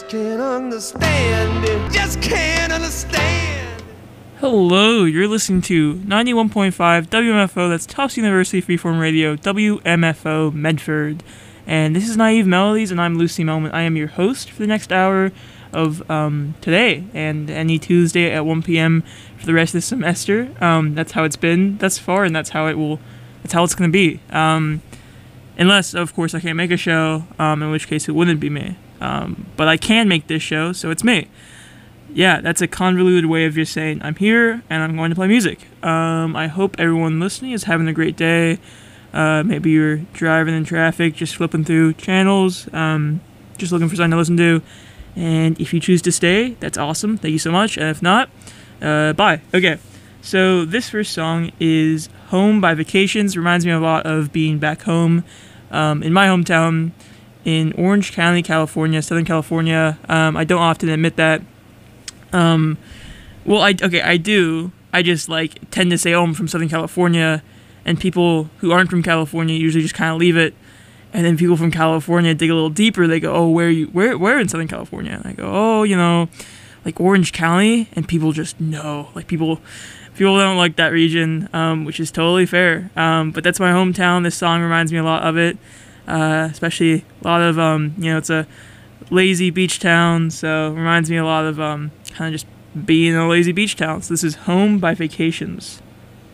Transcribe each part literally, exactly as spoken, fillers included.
just can't understand it. Just can't understand. Hello, you're listening to ninety-one point five W M F O, that's Tufts University Freeform Radio, W M F O Medford. And this is Naive Melodies, and I'm Lucy Melman. I am your host for the next hour of um, today and any Tuesday at one p.m. for the rest of the semester. Um, that's how it's been thus far, and that's how it will. That's how it's going to be. Um, unless, of course, I can't make a show, um, in which case it wouldn't be me. Um, but I can make this show, so it's me. Yeah, that's a convoluted way of just saying I'm here and I'm going to play music. Um, I hope everyone listening is having a great day. Uh, maybe you're driving in traffic, just flipping through channels, um, just looking for something to listen to. And if you choose to stay, that's awesome. Thank you so much. And if not, uh, bye. Okay, so this first song is Home by Vacations. Reminds me a lot of being back home um, in my hometown in Orange County, California, Southern California. Um, I don't often admit that. Um, well, I, okay, I do. I just, like, tend to say, oh, I'm from Southern California. And people who aren't from California usually just kind of leave it. And then people from California dig a little deeper. They go, oh, where are you? Where, where in Southern California? And I go, oh, you know, like Orange County. And people just know. Like, people people don't like that region, um, which is totally fair. Um, but that's my hometown. This song reminds me a lot of it. Uh, especially a lot of, um, you know, it's a lazy beach town. So it reminds me a lot of um, kind of just being a lazy beach town. So this is Home by Vacations.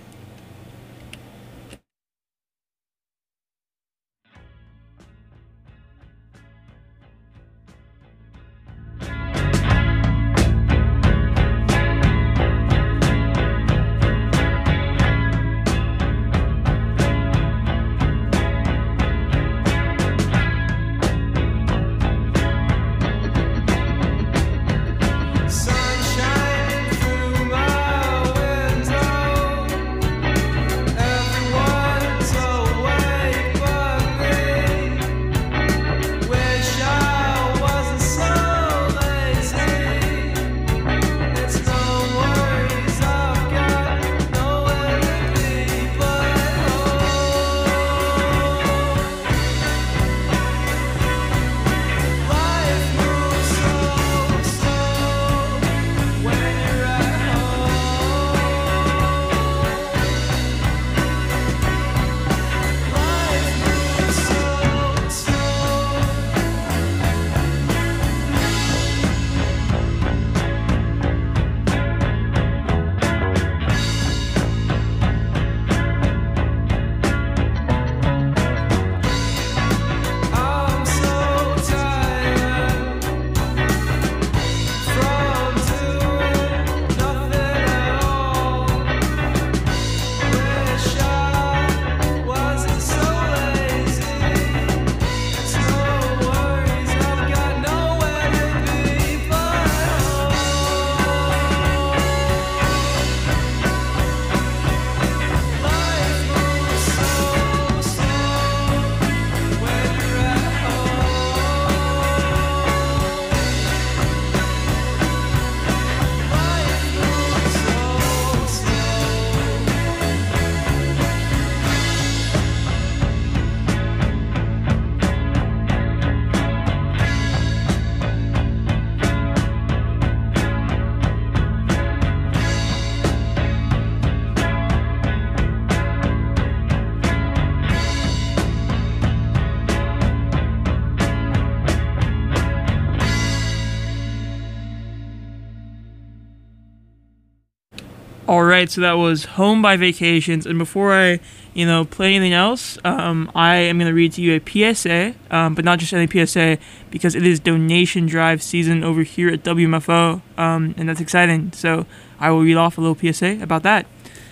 Alright, so that was Home by Vacations, and before I, you know, play anything else, um, I am going to read to you a P S A, um, but not just any P S A, because it is donation drive season over here at W M F O, um, and that's exciting, so I will read off a little P S A about that.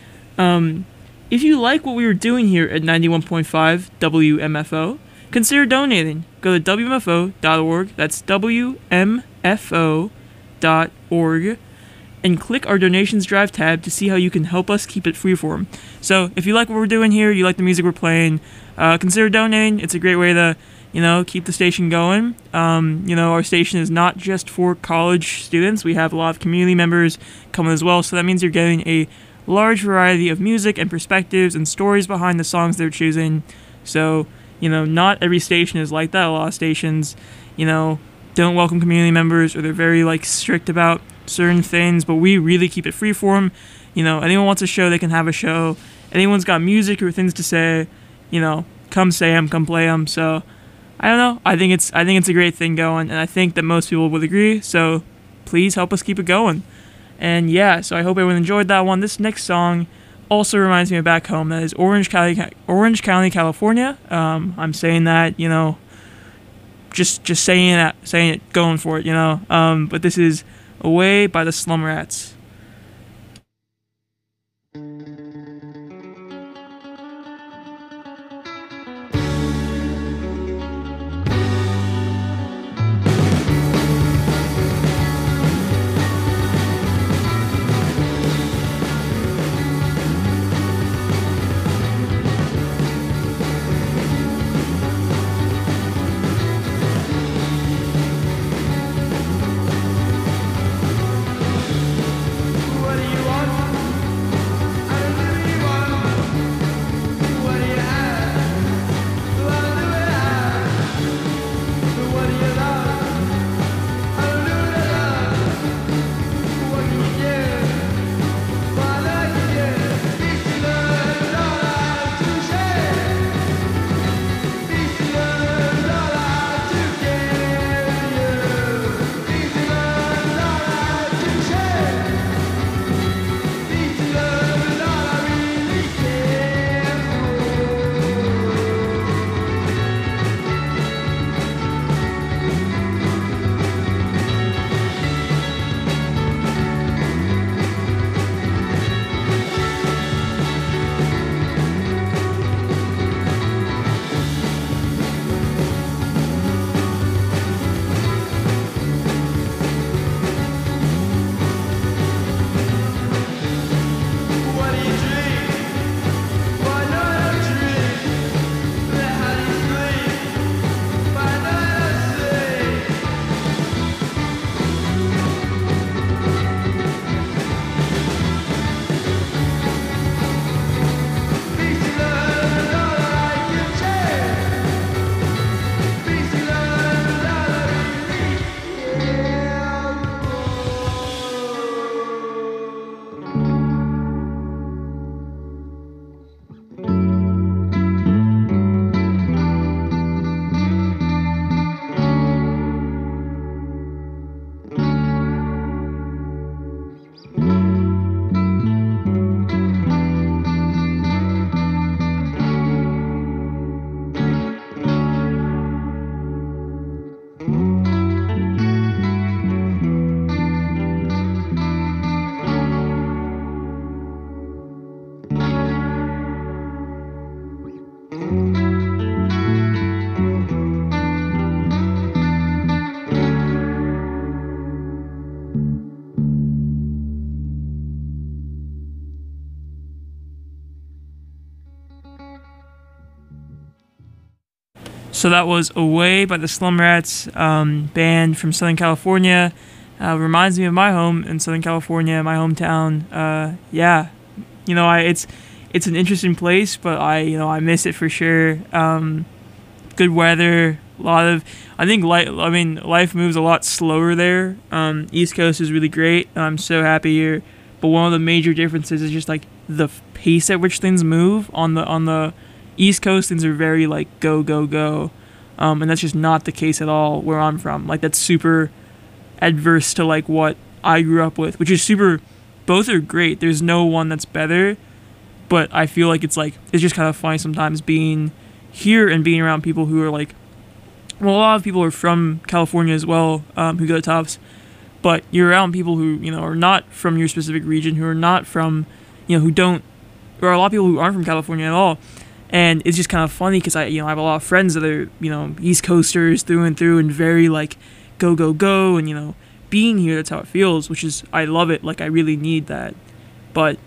Um, if you like what we were doing here at ninety-one point five W M F O, consider donating. Go to W M F O dot org, that's W M F O dot org, and click our donations drive tab to see how you can help us keep it freeform. So if you like what we're doing here, you like the music we're playing, uh, consider donating. It's a great way to, you know, keep the station going. Um, you know, our station is not just for college students. We have a lot of community members coming as well, so that means you're getting a large variety of music and perspectives and stories behind the songs they're choosing. So, you know, not every station is like that. A lot of stations, you know, don't welcome community members, or they're very like strict about certain things, but we really keep it freeform. You know, anyone wants a show, they can have a show. Anyone's got music or things to say, you know, come say them, come play them. So I don't know. I think it's I think it's a great thing going, and I think that most people would agree. So please help us keep it going. And yeah, so I hope everyone enjoyed that one. This next song also reminds me of back home. That is Orange County, Orange County, California. Um, I'm saying that, you know, just just saying it, saying it, going for it, you know. Um, but this is Away by the Slum Rats. So that was Away by the Slum Rats, um, band from Southern California. Uh, reminds me of my home in Southern California, my hometown. Uh, yeah, you know, I it's it's an interesting place, but I you know I miss it for sure. Um, good weather, a lot of I think life. I mean, life moves a lot slower there. Um, East Coast is really great. I'm so happy here, but one of the major differences is just like the pace at which things move on the on the East Coast. Things are very like go go go, um, and that's just not the case at all where I'm from. Like that's super adverse to like what I grew up with, which is super. Both are great. There's no one that's better, but I feel like it's like it's just kind of funny sometimes being here and being around people who are like, well, a lot of people are from California as well, um, who go to Tufts, but you're around people who you know are not from your specific region, who are not from, you know, who don't, or a lot of people who aren't from California at all. And it's just kind of funny because I, you know, I have a lot of friends that are, you know, East Coasters through and through and very like go, go, go. And, you know, being here, that's how it feels, which is, I love it. Like, I really need that. But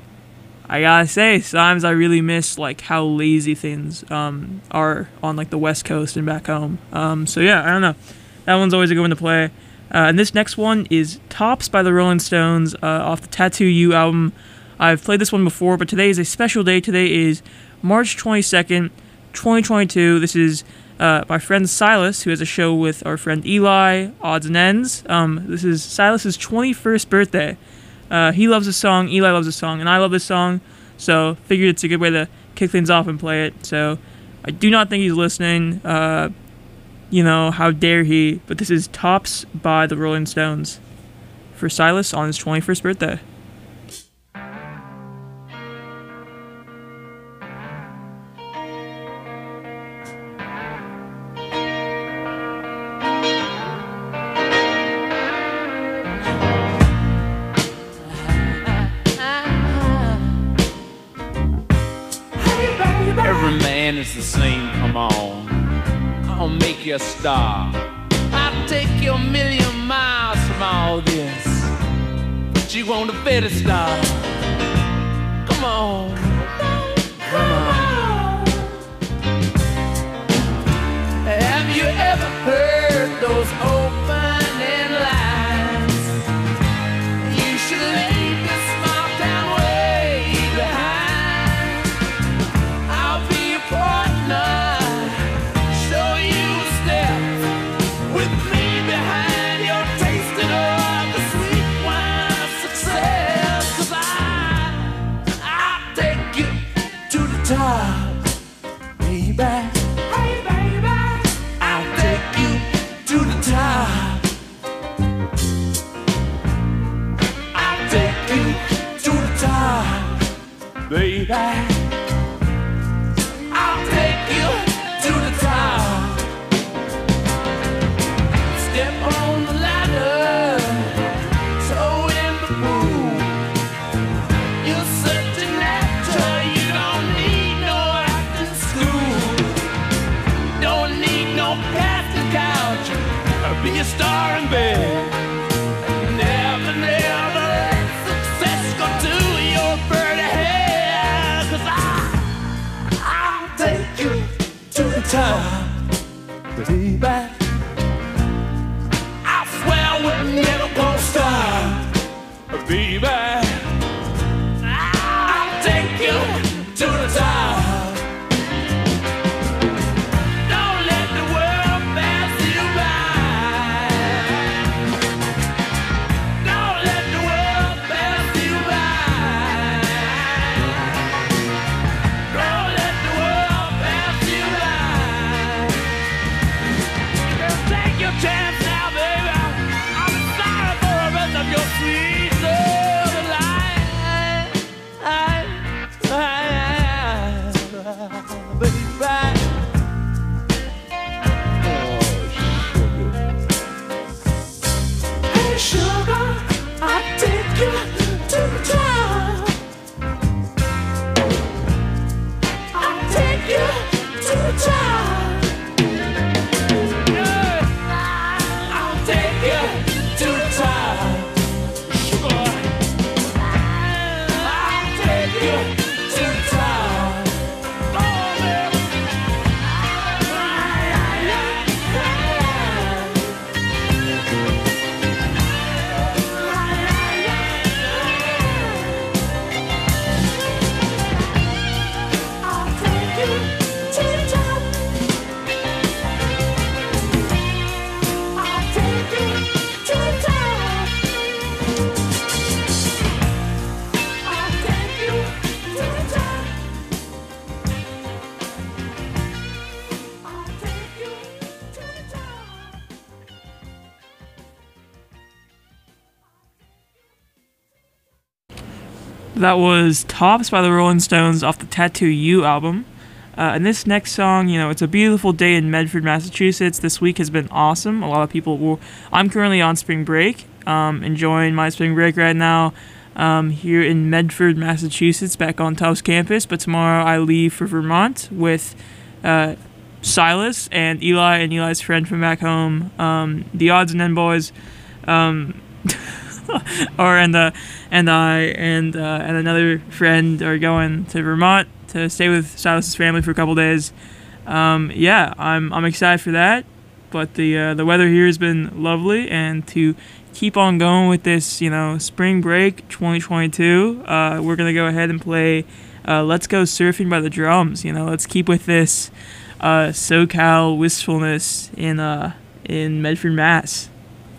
I gotta say, sometimes I really miss like how lazy things um, are on like the West Coast and back home. Um, so yeah, I don't know. That one's always a good one to play. Uh, and this next one is Tops by the Rolling Stones uh, off the Tattoo You album. I've played this one before, but today is a special day. Today is March twenty-second, twenty twenty-two. This is uh, my friend Silas, who has a show with our friend Eli, Odds and Ends. Um, this is Silas's twenty-first birthday. Uh, he loves this song, Eli loves this song, and I love this song, so figured it's a good way to kick things off and play it. So I do not think he's listening. Uh, you know, how dare he? But this is Tops by the Rolling Stones for Silas on his twenty-first birthday. It's the same, come on, I'll make you a star. I'll take you a million miles from all this, but you want a better star. Come on, come on. Have you ever heard those opening lines? You should leave this small town way behind. I'll be your partner, show you a step with me behind your tasting of the sweet wine of success. 'Cause I, I'll take you to the top, baby. Hey, baby, I'll take you to the top. I'll take you to the top, baby. I'll take you to the top. Step on the ladder, toe in the pool. You're such an actor, you don't need no acting school. Don't need no casting couch, or be a star in bed. Never, never let success go to your birdie head. 'Cause I, I'll take you to the top, baby. I swear we're never gonna stop, baby. I'll take you to the top. Don't let the world pass you by. Don't let the world pass you by. Don't let the world pass you by. Just take your chance now, baby. I'm sorry for the rest of your sweet love life, baby. Hey, sugar, I'll take you to the top. I'll take you to the top. I'll take you to the top. Sugar, I'll take you to the top. Oh, baby. I'll take you to the top. I'll take you to the top. I'll take you to the top. I'll take you to the top. That was Tops by the Rolling Stones off the Tattoo You album. Uh, and this next song, you know, it's a beautiful day in Medford, Massachusetts. This week has been awesome. A lot of people will. I'm currently on spring break, um, enjoying my spring break right now um, here in Medford, Massachusetts, back on Tufts campus. But tomorrow I leave for Vermont with uh, Silas and Eli and Eli's friend from back home, um, the Odds and End boys. Um, or and uh, and I and uh, and another friend are going to Vermont to stay with Silas's family for a couple days. Um, yeah, I'm I'm excited for that. But the uh, the weather here has been lovely, and to keep on going with this, you know, spring break twenty twenty-two, uh, we're gonna go ahead and play uh, "Let's Go Surfing" by the Drums. You know, let's keep with this uh, SoCal Wistfulness in uh, in Medford, Mass.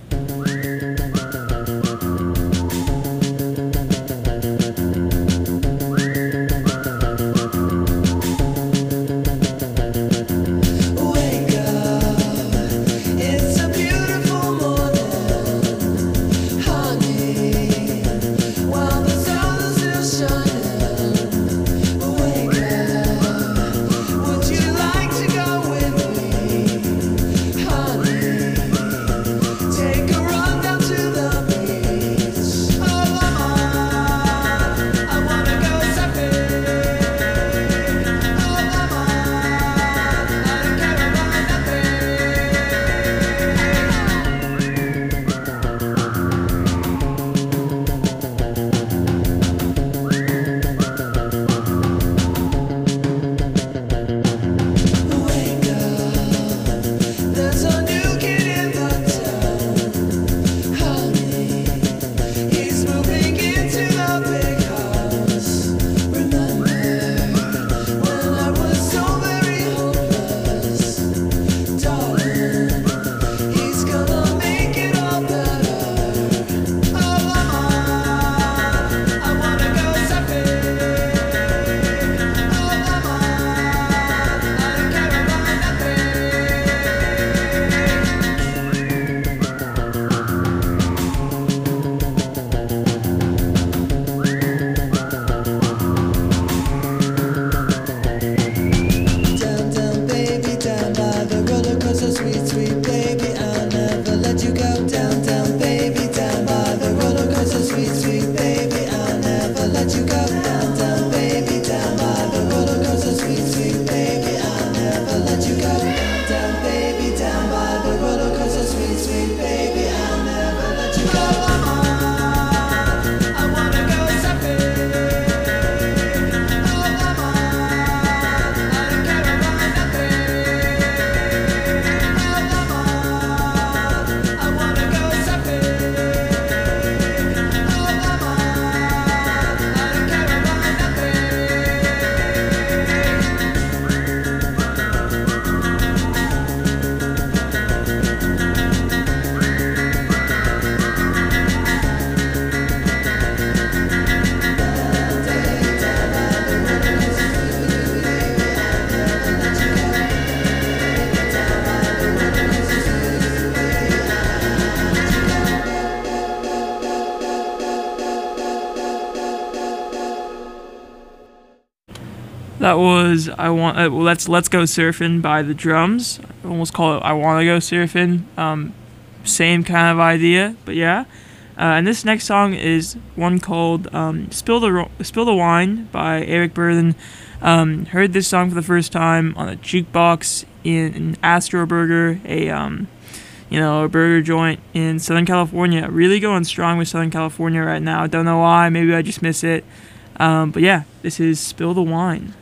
That was I want. Uh, well, let's let's go surfing by the Drums. I almost call it I want to go surfing. Um, same kind of idea, but yeah. Uh, and this next song is one called um, "Spill the Ro- Spill the Wine" by Eric Burden. Um, heard this song for the first time on a jukebox in, in Astro Burger, a um, you know, a burger joint in Southern California. Really going strong with Southern California right now. Don't know why. Maybe I just miss it. Um, but yeah, this is "Spill the Wine."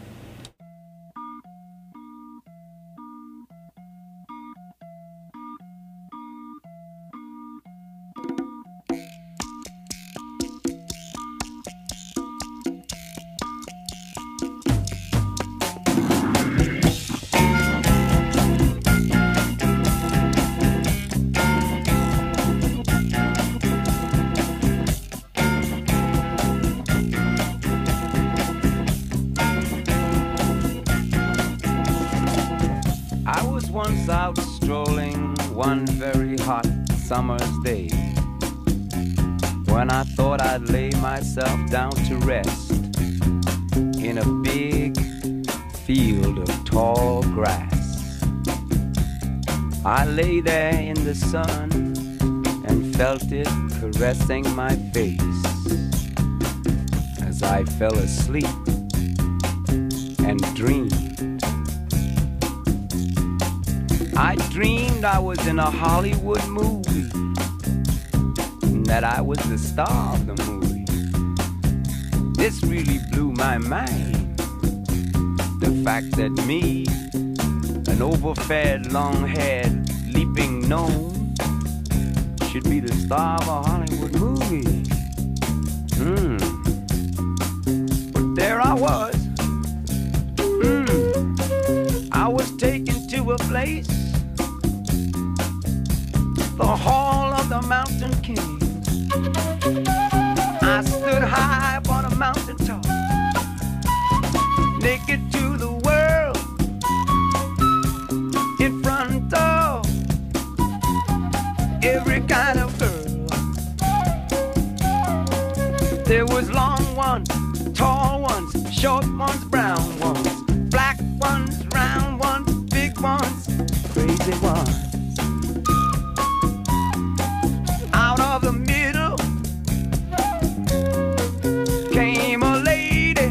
Once out strolling one very hot summer's day, when I thought I'd lay myself down to rest in a big field of tall grass. I lay there in the sun and felt it caressing my face as I fell asleep and dreamed. I dreamed I was in a Hollywood movie, and that I was the star of the movie. This really blew my mind, the fact that me, an overfed, long-haired, leaping gnome, should be the star of a Hollywood movie. Hmm. But there I was. Hmm. I taken to a place, the hall of the mountain king. I stood high upon a mountain top, naked to the world, in front of every kind of girl. There was long ones, tall ones, short ones, brown ones, black ones, round ones, big ones, crazy ones. Out of the middle came a lady.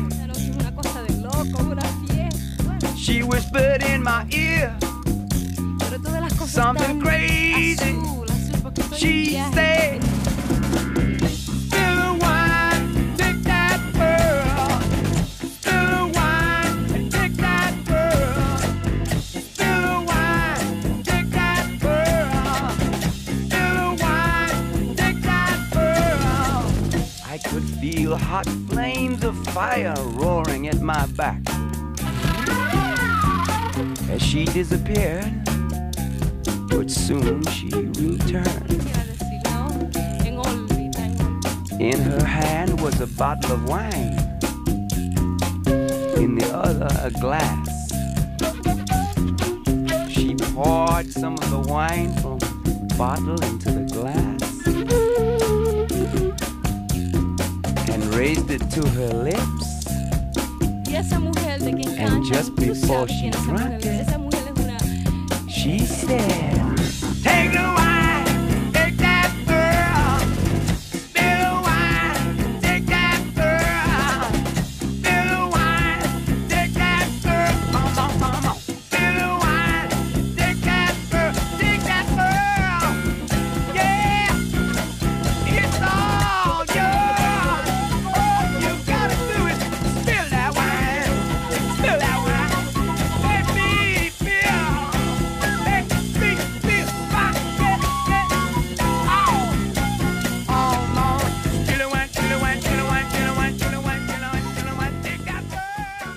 She whispered in my ear something crazy. She said, spill the wine, take that pearl. Spill the wine and take that pearl. Spill the wine, take that pearl. Spill the wine, take that pearl. I could feel hot flames of fire roaring at my back. As she disappeared, but soon she returned. In her hand was a bottle of wine, in the other a glass. She poured some of the wine from the bottle into the glass and raised it to her lips. And just before she drank it, she said, take the wine, take that pearl. Spill the wine, take that pearl. Spill the wine, take that pearl. Come on, come on. Spill the wine, take that pearl, take that pearl. Yeah, it's all yours. All you gotta do is spill that wine, spill that wine. Let me feel. Let me feel my head. Oh, oh, Lord. Spill the wine, spill the wine, spill the wine, spill the wine, spill the wine, spill the wine, spill the wine. Take that pearl.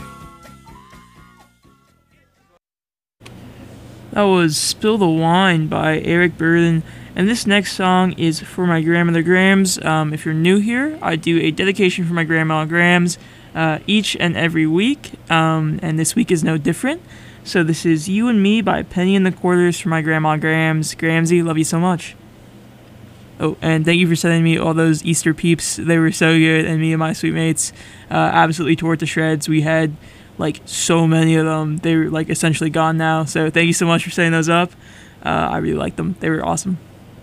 That was Spill the Wine by Eric Burden. And this next song is for my grandmother Grams. Um, if you're new here, I do a dedication for my grandma Grams uh, each and every week. Um, and this week is no different. So this is You and Me by Penny and the Quarters for my grandma Grams. Gramsy, love you so much. Oh, and thank you for sending me all those Easter peeps. They were so good, and me and my sweet mates uh, absolutely tore it to shreds. We had like so many of them. They were like essentially gone now. So thank you so much for setting those up. Uh, I really liked them. They were awesome.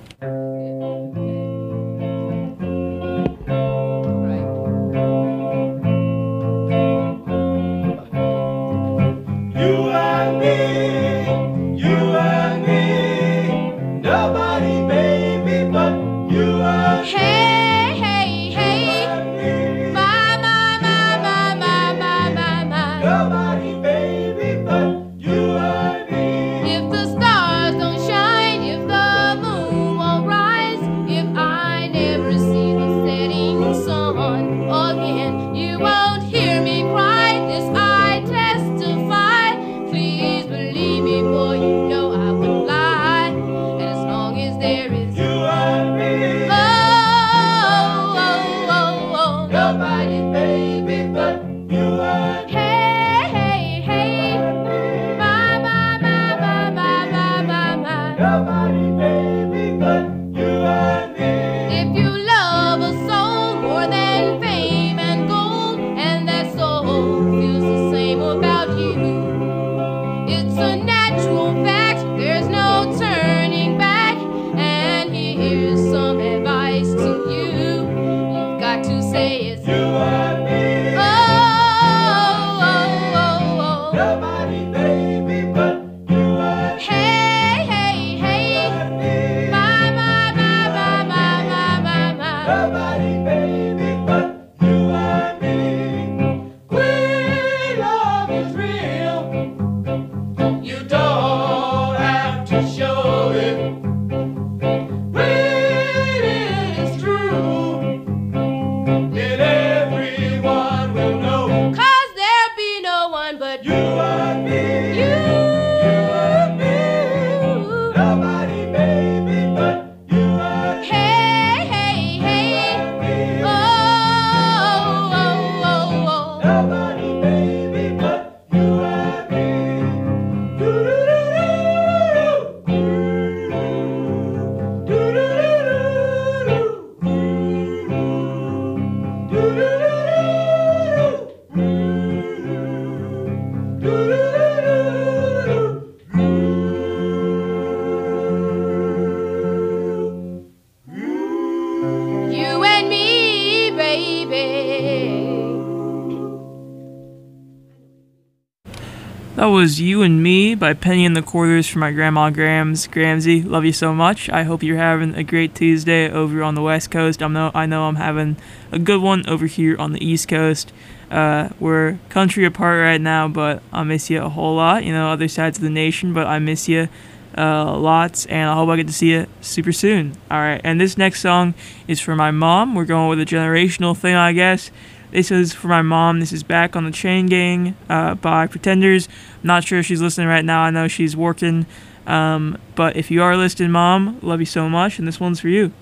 You and me, you and me, nobody, baby, but you and me. Hey, hey, hey, my, my, my, my, my, my, my, my. Nobody, baby, but you and me. If the stars don't shine, if the moon won't rise, if I never see the setting sun again, you won't hear me cry. This I testify. Please believe me, boy, you know I wouldn't lie. And as long as there is You and me. oh, oh, oh, oh, oh. Nobody, baby, but you and me. Hey, hey, hey, my, my, my, my, my, my, my, my. Nobody, baby, but you and me. If you love a soul more than fame and gold, and that soul feels the same about you, it's a natural fact, there's no turning back. And here's some advice to you. You've got to say it's You and me. oh, oh, oh, oh. Nobody, baby, but you and Hey, hey, hey, me. my, my, my, my, my, my, my, my. Nobody, baby, but you and me. When love is real, you don't have to show it. When it is true, it That was You and Me by Penny and the Quarters for my grandma Grams. Gramsy, love you so much. I hope you're having a great Tuesday over on the West Coast. I know, I know I'm having a good one over here on the East Coast. Uh, we're country apart right now, but I miss you a whole lot. You know, other sides of the nation, but I miss you uh, lots, and I hope I get to see you super soon. All right, and this next song is for my mom. We're going with a generational thing, I guess. This is for my mom. This is Back on the Chain Gang uh, by Pretenders. I'm not sure if she's listening right now. I know she's working. Um, but if you are listening, Mom, love you so much. And this one's for you.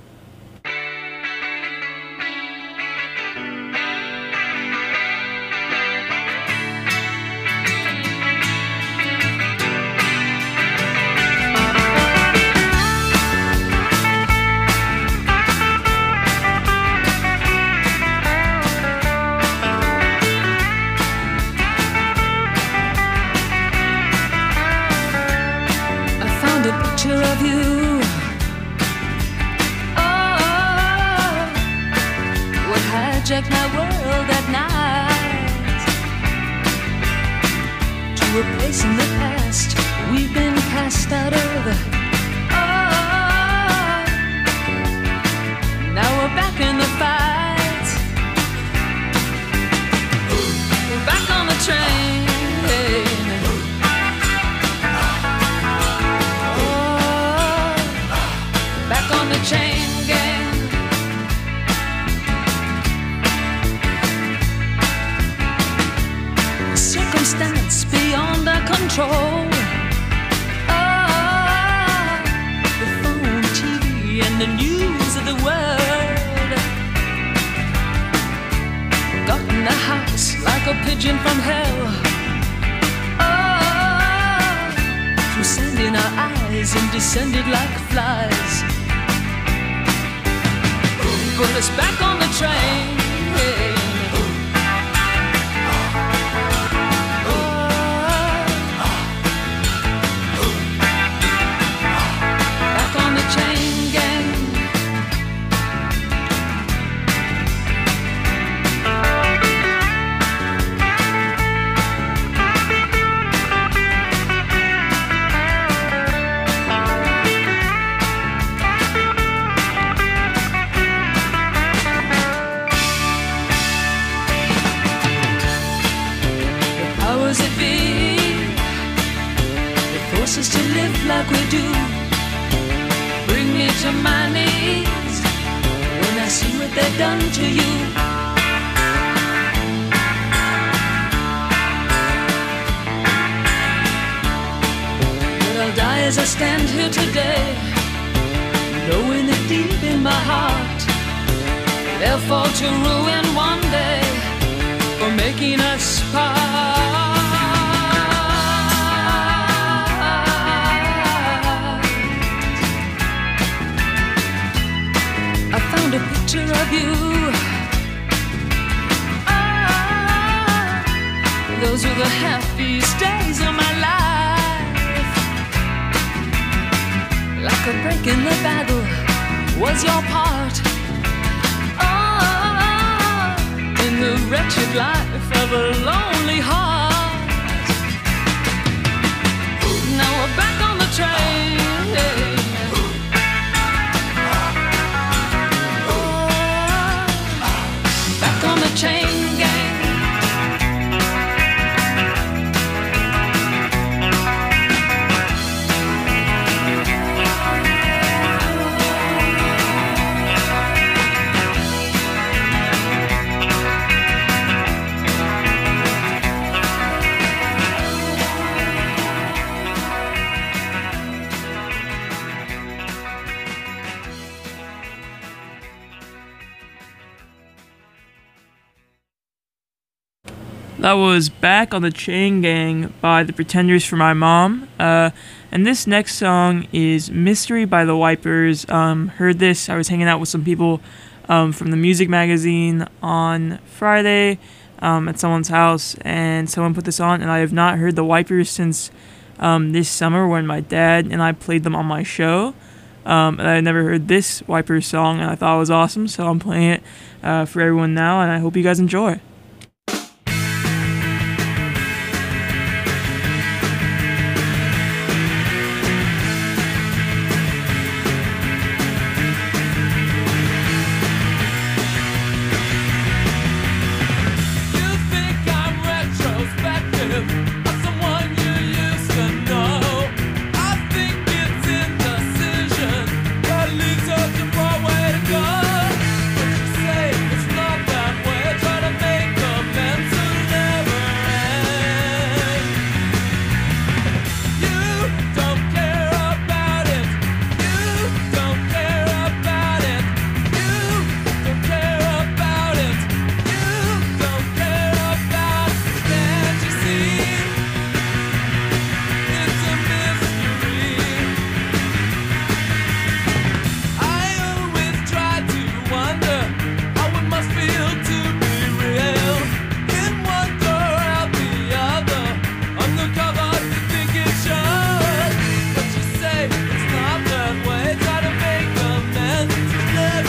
That was Back on the Chain Gang by the Pretenders for my mom. Uh, and this next song is Mystery by the Wipers. Um, heard this, I was hanging out with some people um, from the music magazine on Friday um, at someone's house, and someone put this on, and I have not heard the Wipers since um, this summer when my dad and I played them on my show. Um, and I had never heard this Wipers song, and I thought it was awesome, so I'm playing it uh, for everyone now, and I hope you guys enjoy.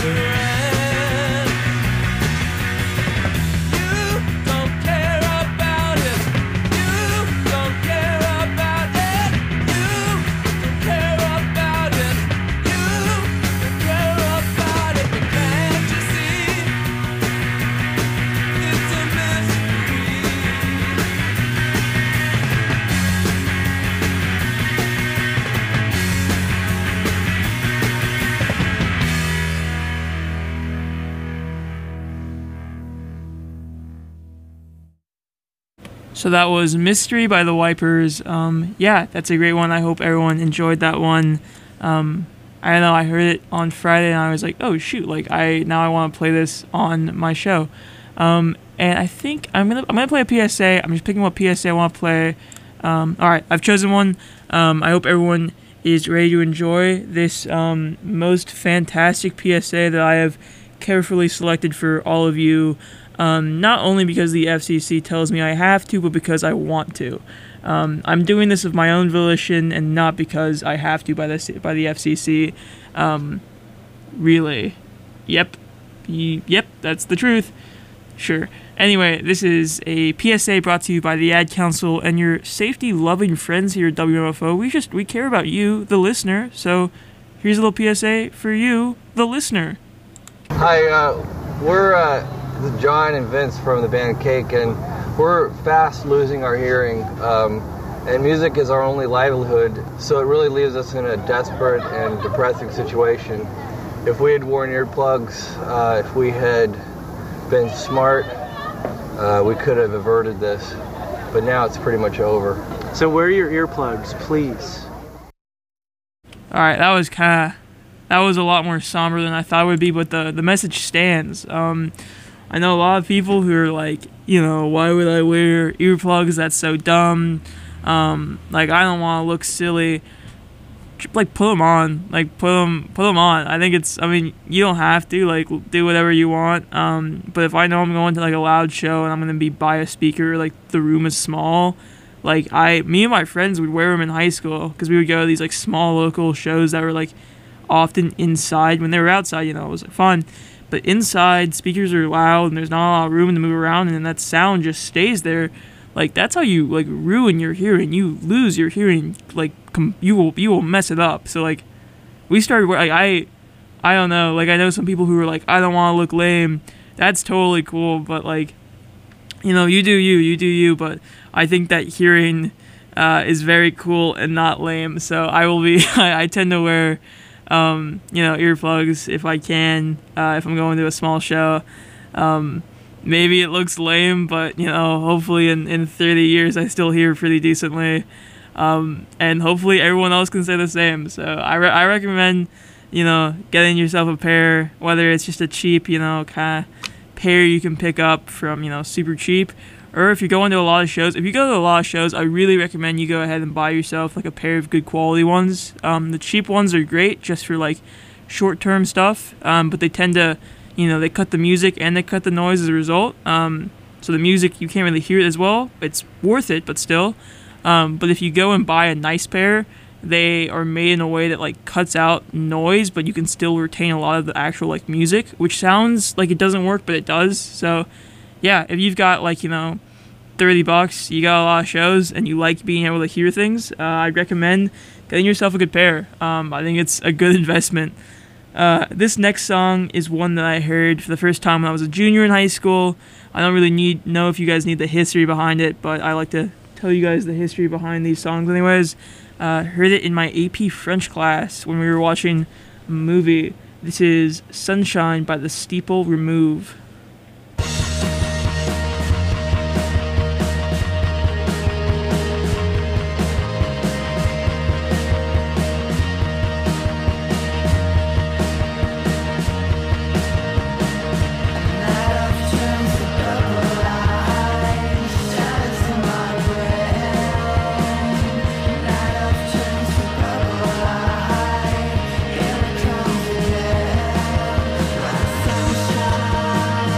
So that was Mystery by the Wipers. Um, yeah, that's a great one. I hope everyone enjoyed that one. Um, I don't know, I heard it on Friday and I was like, oh shoot, like I now I want to play this on my show. Um, and I think I'm gonna I'm gonna play a P S A. I'm just picking what P S A I want to play. Um, all right, I've chosen one. Um, I hope everyone is ready to enjoy this um, most fantastic P S A that I have carefully selected for all of you. Um, not only because the F C C tells me I have to, but because I want to. Um, I'm doing this of my own volition and not because I have to by the by the F C C. Um, really, yep, y- yep, that's the truth. Sure. Anyway, this is a P S A brought to you by the Ad Council and your safety-loving friends here at W M F O. We just we care about you, the listener. So here's a little P S A for you, the listener. Hi, uh, we're uh, John and Vince from the band Cake, and we're fast losing our hearing. Um, and music is our only livelihood, so it really leaves us in a desperate and depressing situation. If we had worn earplugs, uh, if we had been smart, uh, we could have averted this, but now it's pretty much over. So wear your earplugs, please. Alright, that was kind of, that was a lot more somber than I thought it would be, but the, the message stands. Um, I know a lot of people who are like, you know, why would I wear earplugs? That's so dumb. Um, like, I don't want to look silly. Like, put them on. Like, put them, put them on. I think it's, I mean, you don't have to, like, do whatever you want. Um, but if I know I'm going to, like, a loud show and I'm going to be by a speaker, like, the room is small, like, I, me and my friends would wear them in high school because we would go to these, like, small local shows that were, like, often inside. When they were outside, you know, it was like, fun. But inside, speakers are loud and there's not a lot of room to move around, and then that sound just stays there. Like, that's how you, like, ruin your hearing. You lose your hearing. Like, com- you will you will mess it up. So, like, we started, like, I, I don't know. Like, I know some people who are like, I don't want to look lame. That's totally cool. But, like, you know, you do you. You do you. But I think that hearing uh, is very cool and not lame. So I will be, I, I tend to wear, um, you know, earplugs if I can, uh, if I'm going to a small show. Um, maybe it looks lame, but, you know, hopefully in, in thirty years I still hear pretty decently. Um, and hopefully everyone else can say the same. So I, re- I recommend, you know, getting yourself a pair, whether it's just a cheap, you know, kind of pair you can pick up from, you know, super cheap. Or if you're going to a lot of shows, if you go to a lot of shows, I really recommend you go ahead and buy yourself like a pair of good quality ones. Um, the cheap ones are great just for like short-term stuff, um, but they tend to, you know, they cut the music and they cut the noise as a result. Um, so the music, you can't really hear it as well. It's worth it, but still. Um, but if you go and buy a nice pair, they are made in a way that like cuts out noise, but you can still retain a lot of the actual like music, which sounds like it doesn't work, but it does. So yeah, if you've got like, you know, thirty bucks, you got a lot of shows, and you like being able to hear things, uh, I'd recommend getting yourself a good pair. Um, I think it's a good investment. Uh, this next song is one that I heard for the first time when I was a junior in high school. I don't really need know if you guys need the history behind it, but I like to tell you guys the history behind these songs anyways. Uh, heard it in my A P French class when we were watching a movie. This is Sunshine by the Steeple Remove. Sunshine.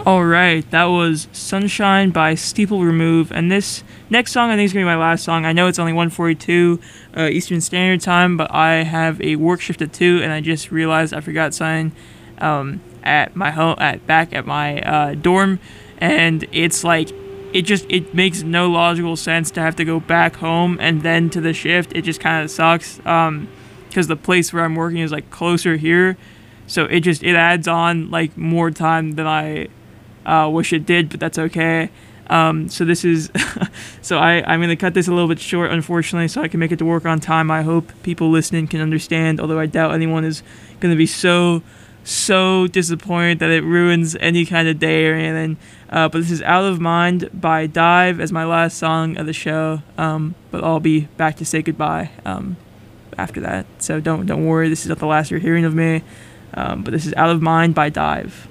All right, that was Sunshine by Steeple Remove, and this next song I think is going to be my last song. I know it's only one forty-two uh, Eastern Standard Time, but I have a work shift at two, and I just realized I forgot something um, at my home, at back at my uh, dorm, and it's like, it just, it makes no logical sense to have to go back home and then to the shift. It just kind of sucks, um, because the place where I'm working is like closer here, so it just, it adds on like more time than I Uh, wish it did, but that's okay. Um, so this is, so I, I'm going to cut this a little bit short, unfortunately, so I can make it to work on time. I hope people listening can understand, although I doubt anyone is going to be so, so disappointed that it ruins any kind of day or anything. Uh, but this is Out of Mind by Dive as my last song of the show. Um, but I'll be back to say goodbye um, after that. So don't, don't worry, this is not the last you're hearing of me. Um, but this is Out of Mind by Dive.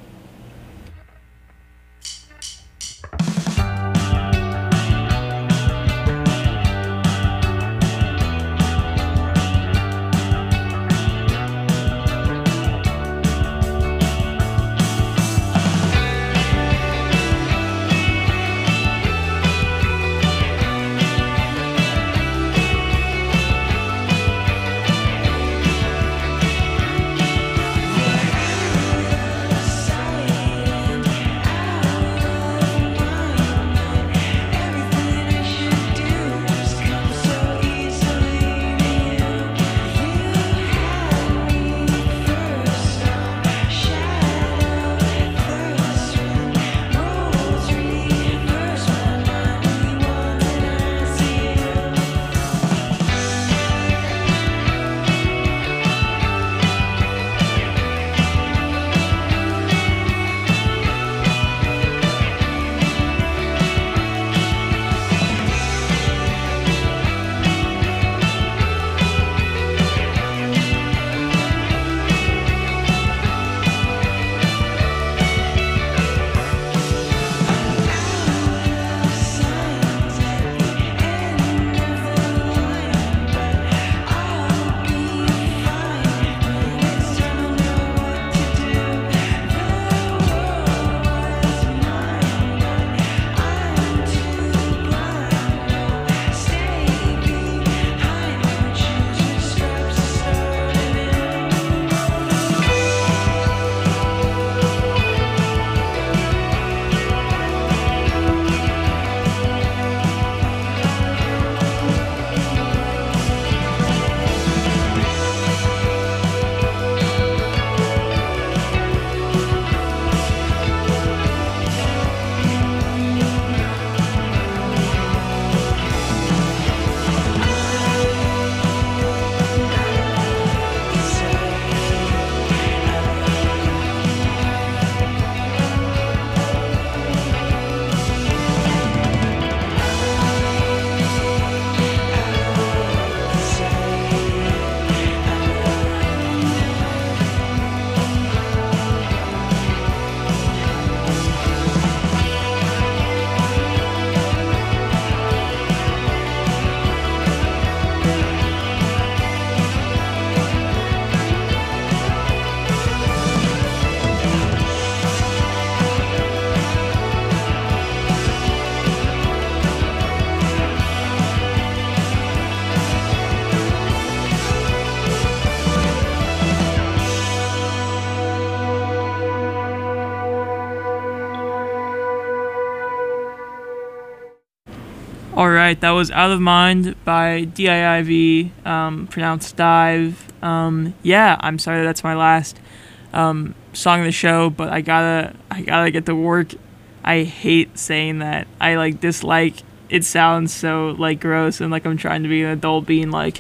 Alright, that was Out of Mind by D I I V, um, pronounced Dive. Um, yeah, I'm sorry that's my last um, song of the show, but I gotta, I gotta get to work. I hate saying that. I, like, dislike, it sounds so, like, gross, and, like, I'm trying to be an adult being, like,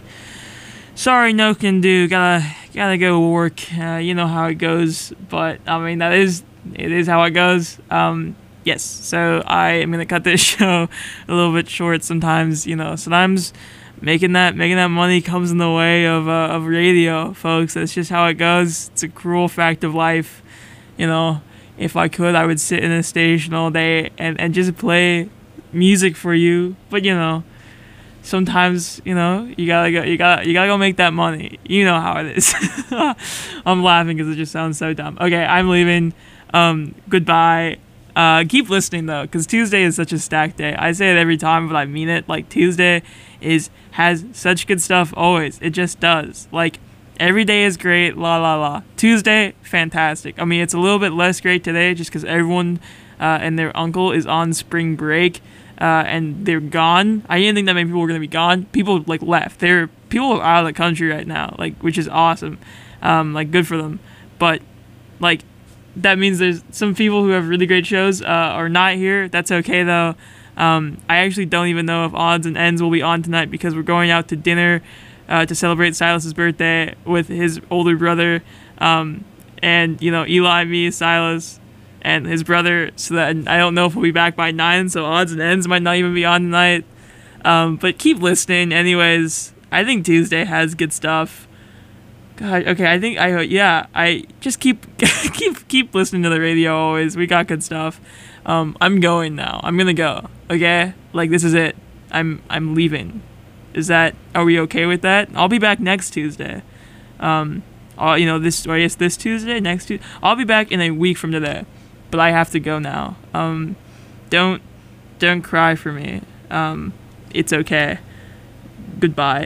sorry, no can do, gotta, gotta go work, uh, you know how it goes, but, I mean, that is, it is how it goes. Um, Yes, so I am gonna cut this show a little bit short. Sometimes, you know, sometimes making that making that money comes in the way of uh, of radio, folks. That's just how it goes. It's a cruel fact of life. You know, if I could, I would sit in a station all day and, and just play music for you. But you know, sometimes, you know, you gotta go, you gotta you gotta go make that money. You know how it is. I'm laughing because it just sounds so dumb. Okay, I'm leaving. Um, goodbye. Uh, keep listening though, because Tuesday is such a stacked day. I say it every time, but I mean it. Like Tuesday is has such good stuff always. It just does. Like every day is great. La la la. Tuesday, fantastic. I mean, it's a little bit less great today, just because everyone uh, and their uncle is on spring break, uh, and they're gone. I didn't think that many people were gonna be gone. People like left. They're people are out of the country right now, like which is awesome. Um, like good for them. But like. That means there's some people who have really great shows uh, are not here. That's okay though. Um, I actually don't even know if Odds and Ends will be on tonight because we're going out to dinner uh, to celebrate Silas's birthday with his older brother, um, and you know Eli, me, Silas, and his brother. So that I don't know if we'll be back by nine. So Odds and Ends might not even be on tonight. Um, but keep listening, anyways. I think Tuesday has good stuff. God, okay, I think I yeah, I just keep keep keep listening to the radio always. We got good stuff. Um, I'm going now. I'm gonna go. Okay, like this is it. I'm I'm leaving. Is that? Are we okay with that? I'll be back next Tuesday. Um, I'll, you know this. Or I guess this Tuesday, next Tuesday. I'll be back in a week from today, but I have to go now. Um, don't don't cry for me. Um, it's okay. Goodbye.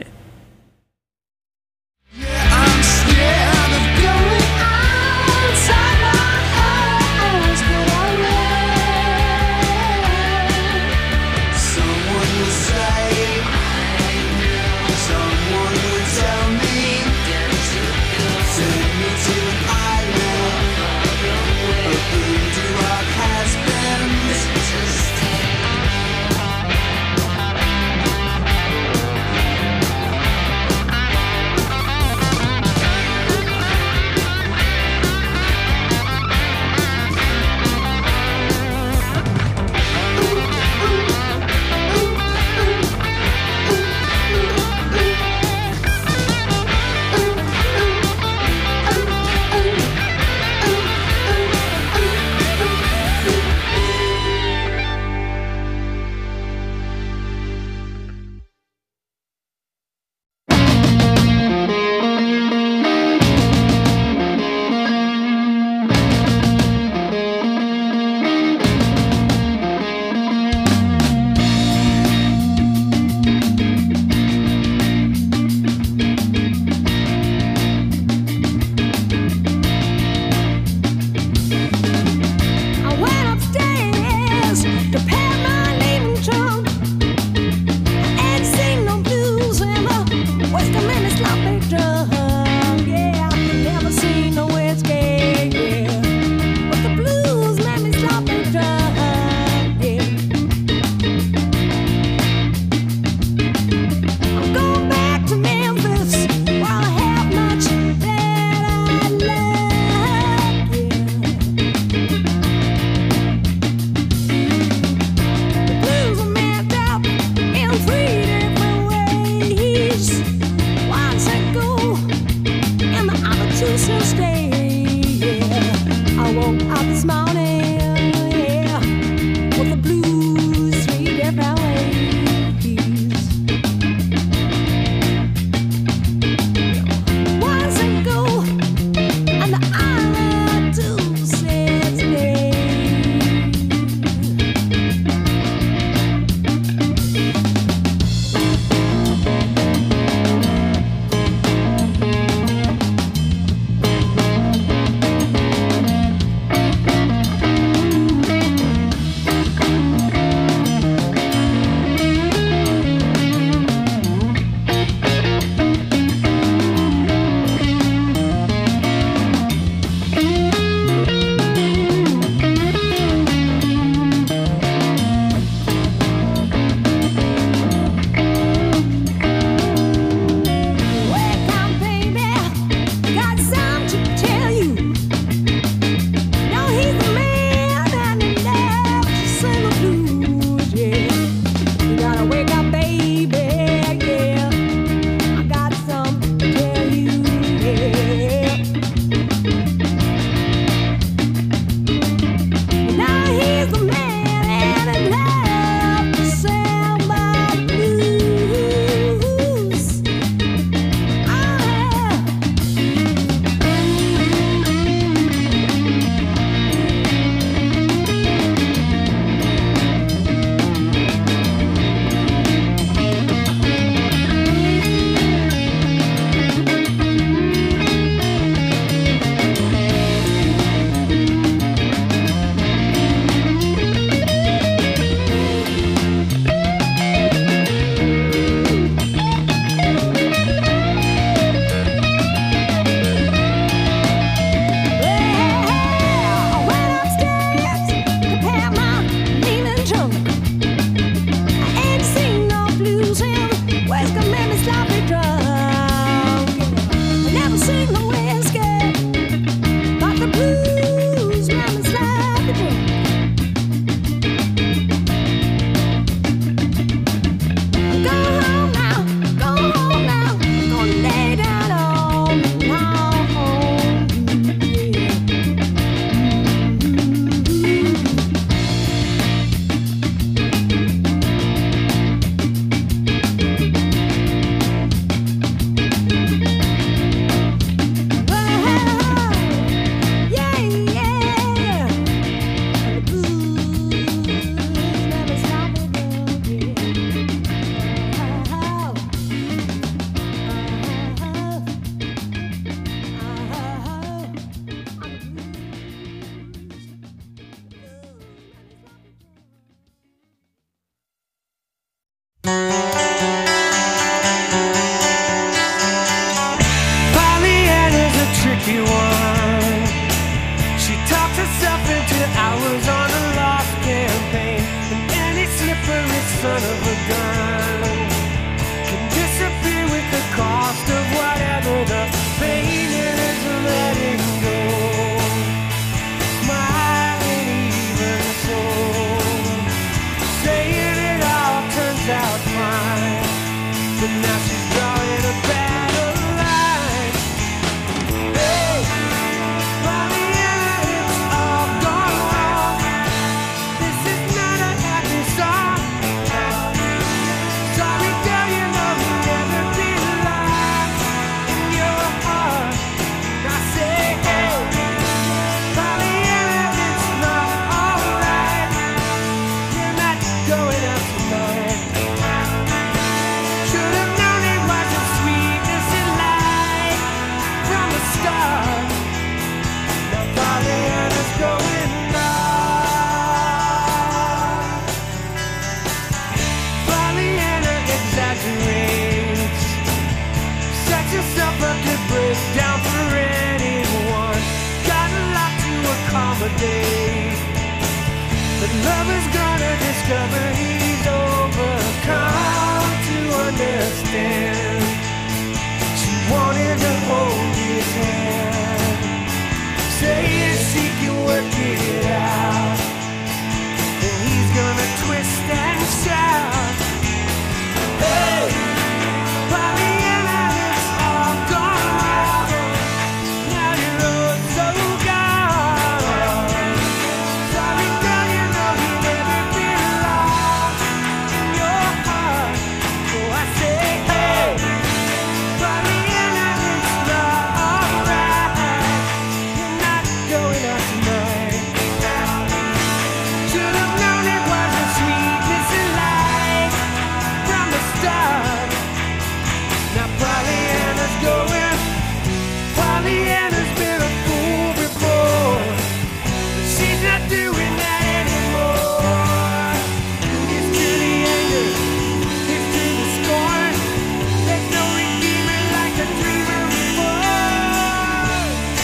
I'm scared of going outside my house, but I will. Someone will say, someone will tell me, send me to an island of voodoo rock has-beens. fifty-one. She talked herself into hours on a lost campaign, and any slippery son of a gun can disappear with the cost of whatever the pain is letting go. Smiling even so, saying it all turns out fine, but now she's drawing a battle line. Hey, by the end it's all gone wrong. This is not a happy song. Sorry, girl, you know you never belong in your heart. I say, hey, by the end it's not alright. You're not going out tonight. Should have known it was a sweetness in life from the start. Now Pollyanna's going on. Pollyanna exaggerates, sets herself up to break down for anyone. Got a lot to accommodate, but lover's gonna discover he's overcome to understand. She wanted to hold his hand, saying she can work it out, and he's gonna twist and shout. Hey, Pollyanna, it's all gone wrong. Now you're all so gone. Sorry, girl, you know you never belong in your heart. So I say, hey, Pollyanna, it's not alright. You're not going out tonight. Should have known it was a sweetness in life from the start. Now Pollyanna's going. Pollyanna's been a fool before, but she's not doing that anymore. It's to the anger, it's to the scorn. There's no redeemer like a dreamer before.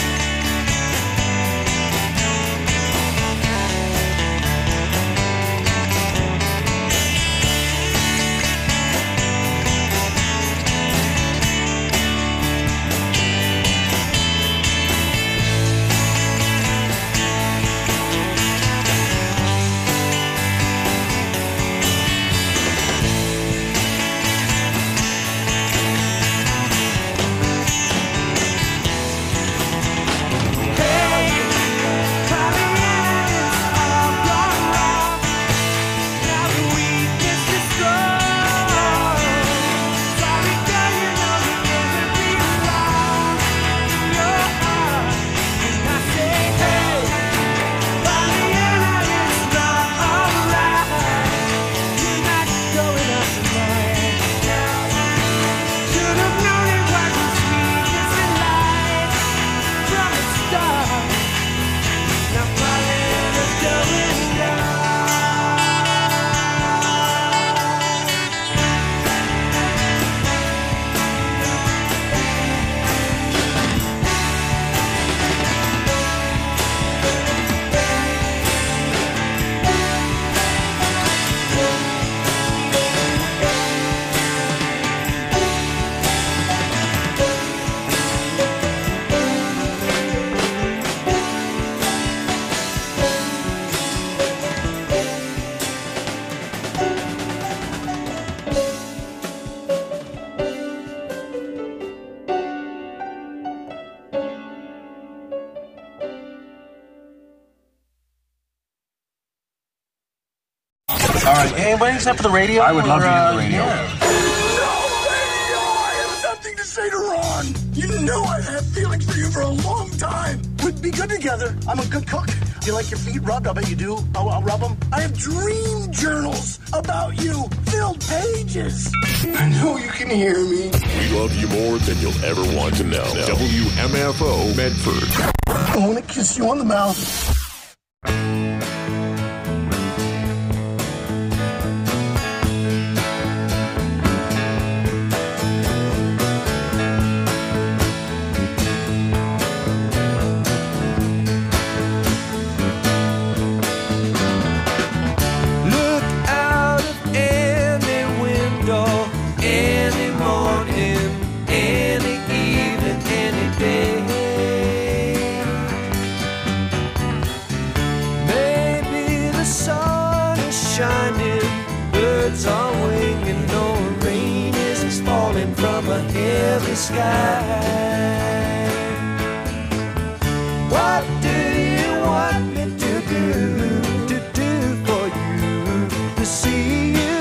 Hey, Pollyanna, it's all gone wrong. Now the weakness is strong. Sorry, girl, you know you never belong in your heart. And I say, hey, Pollyanna, it's not alright. You're not going out tonight. Should have known it was a sweetness in life from the start. Now Pollyanna's going down. All right, anybody except for the radio? I would love to Or, hear uh, the radio. yeah. I have something to say to Ron. You know I've had feelings for you for a long time. We'd be good together. I'm a good cook. Do you like your feet rubbed? I bet you do. I'll, I'll rub them. I have dream journals about you. Filled pages. I know you can hear me. We love you more than you'll ever want to know. W M F O Medford. I want to kiss you on the mouth. sky. What do you want me to do, to do for you, to see you